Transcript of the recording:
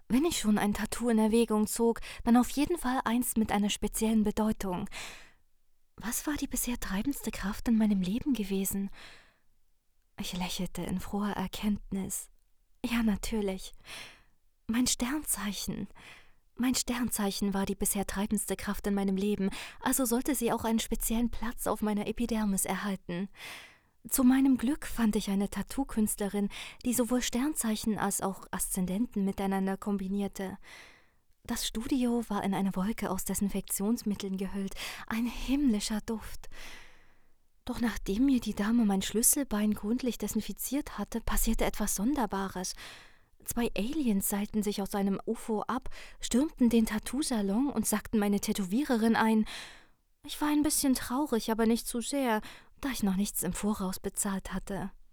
Wenn ich schon ein Tattoo in Erwägung zog, dann auf jeden Fall eins mit einer speziellen Bedeutung. Was war die bisher treibendste Kraft in meinem Leben gewesen? Ich lächelte in froher Erkenntnis. Ja, natürlich. Mein Sternzeichen. Mein Sternzeichen war die bisher treibendste Kraft in meinem Leben, also sollte sie auch einen speziellen Platz auf meiner Epidermis erhalten. Zu meinem Glück fand ich eine Tattoo-Künstlerin, die sowohl Sternzeichen als auch Aszendenten miteinander kombinierte. Das Studio war in eine Wolke aus Desinfektionsmitteln gehüllt, ein himmlischer Duft. Doch nachdem mir die Dame mein Schlüsselbein gründlich desinfiziert hatte, passierte etwas Sonderbares. Zwei Aliens seilten sich aus einem UFO ab, stürmten den Tattoo-Salon und sackten meine Tätowiererin ein. Ich war ein bisschen traurig, aber nicht zu sehr, da ich noch nichts im Voraus bezahlt hatte.